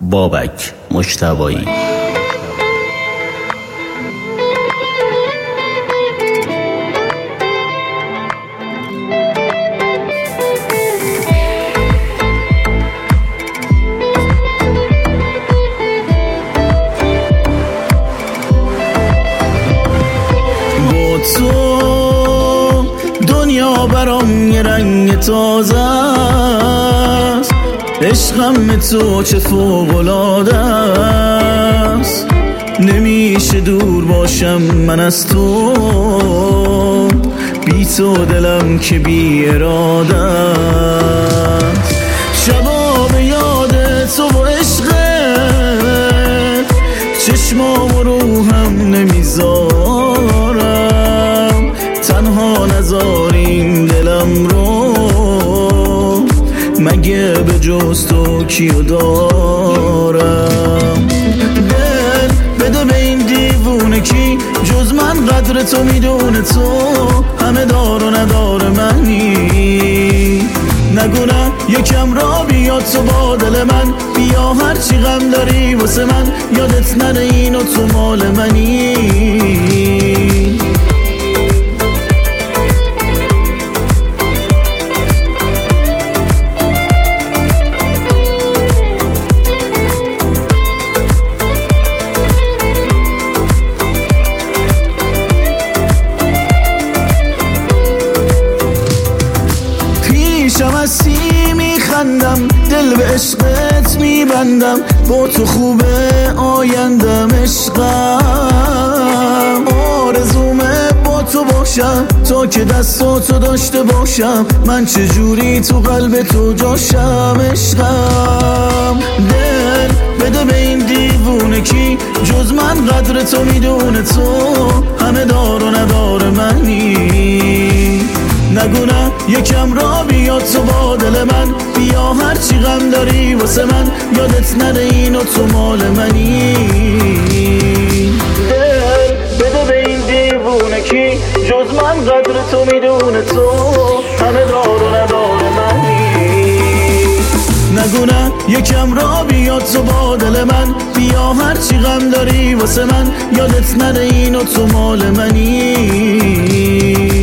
بابک مجتبایی. تو دنیا برام یه رنگ تازه است، عشقم تو چه فوق‌العاده است. نمیشه دور باشم من از تو، بی تو دلم که بی اراده است. شبا به یاد تو و عشقت چشمام و روحم نمیذارم، تنها نذارین دلم رو، مگه به جز تو کیو دارم؟ دل بده به این دیوونه کی جز من قدر تو میدونه، تو همه دار و ندار منی. نگو نه یکم را بیاد تو با دل من، بیا هرچی غم داری واسه من، یادت نره اینو تو مال منی. پیشم هستی میخندم، دل به عشقت میبندم، با تو خوبه آیندم عشقم. آرزومه با تو باشم تا که دستاتو داشته باشم، من چجوری تو قلب تو جاشم عشقم. دل بده به این دیوونه کی جز من قدر تو میدونه، تو همه دار و ندار منی. نگو نه یکم را بیاد تو با دل من، بیا هرچی غم داری واسه من، یادت نره اینو تو مال منی. دل بده به این دیوونه کی جز من قدر تو میدونه، تو همه دار و ندار منی. نگو نه یکم را بیاد تو با دل من، بیا هرچی غم داری واسه من، یادت نره اینو تو مال منی.